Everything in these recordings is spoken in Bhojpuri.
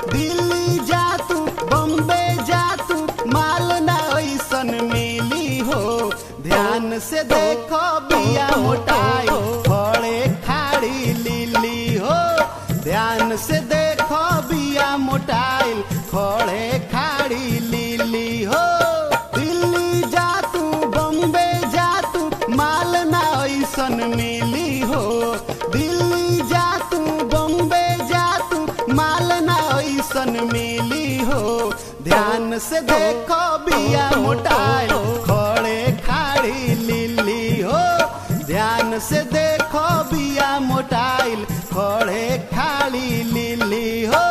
दिल्ली जा तू बम्बे जा तू माल ना ऐसन मिली हो। ध्यान से देखो बिया मोटाई खड़े खाड़ी लीली हो। ध्यान से देखो बिया मोटाई खड़े खाड़ी लीली हो। दिल्ली जा तू बम्बे जा तू माल ना ऐसन मिली हो। दिल्ली जा तू बम्बे जा तू माल ना ऐसन मिली हो। ध्यान से देखो बिया मोटाई खड़े खाड़ी लीली हो। ध्यान से देखो बिया मोटाई खड़े खाड़ी लीली हो।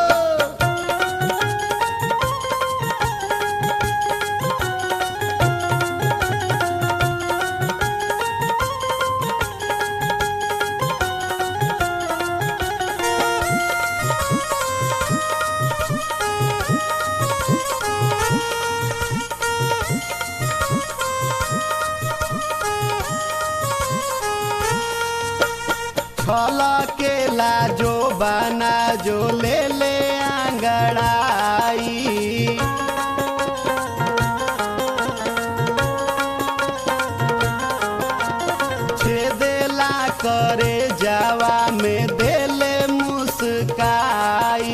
केला जो बना जो ले ले आंगड़ाई। छेदेला करे जावा में देले मुस्काई।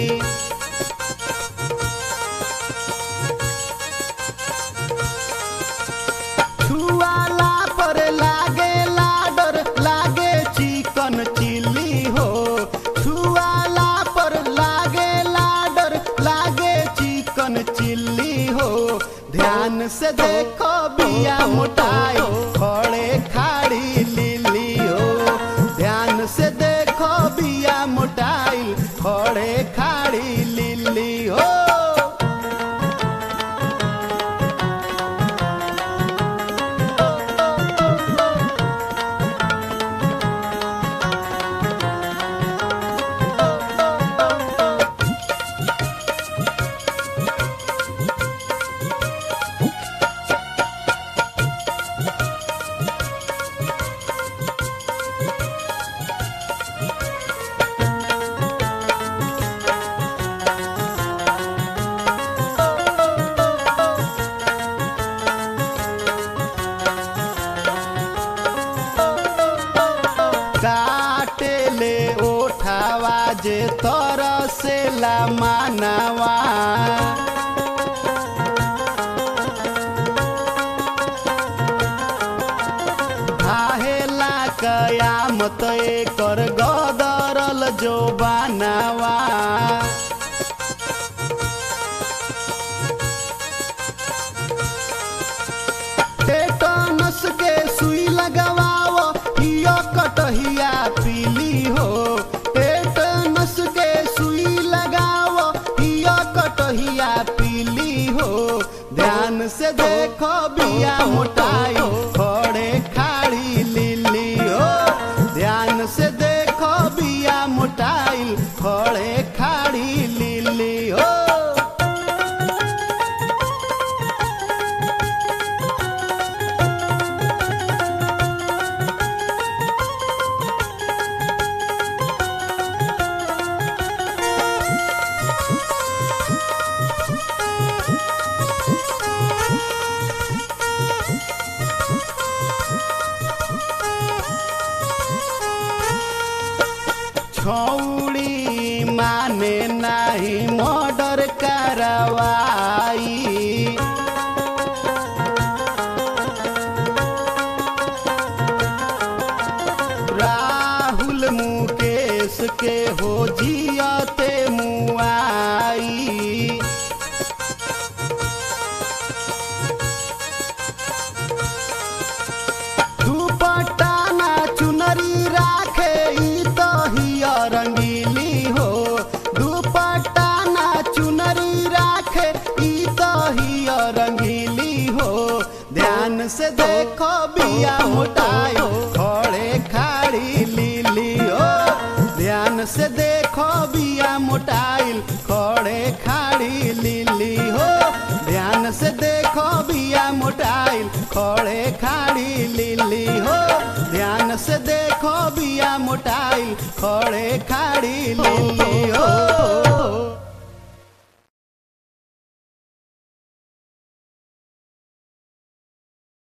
छुआला पर लागे लाडर लागे चिकन चिल्ली हो। छुआला पर लागे लाडर लागे चिकन चिल्ली हो। ध्यान से देखो बिया मोटाई खड़े खाड़ी लीली हो। ध्यान से देखो बिया मोटाई खड़े खाड़ी लीली हो। काटे ले ओठावा जे तरसेला मानवा। भाहेला कयामत एकर गदरल जो बनावा। टेटनस के सुई लगवाओ हिया कटहिया पीली हो। टेटनस के सुई लगाओ हिया कटहिया पीली हो। ध्यान से देखो बिया मोटाई खड़े खाड़ी लीली हो। ध्यान से देखो बिया मोटाई खड़े खाड़ी लीली हो। छौड़ी माने नाही मर्डर करवाई। राहुल मुकेश के हो जियते मुआई। दुपट्टा ना चुनरी राखे ई तो हिया रंगीली हो। दुपट्टा ना चुनरी राखे ई तो हिया रंगीली हो। ध्यान से देखो बिया मोटाई खड़े खाड़ी लीली हो। ध्यान से देखो बिया मोटाई खड़े खाड़ी लीली हो। ध्यान से देखो बिया मोटाई खड़े खाड़ी लीली हो। ध्यान से देखो बिया मोटाई खड़े खाड़ी लीली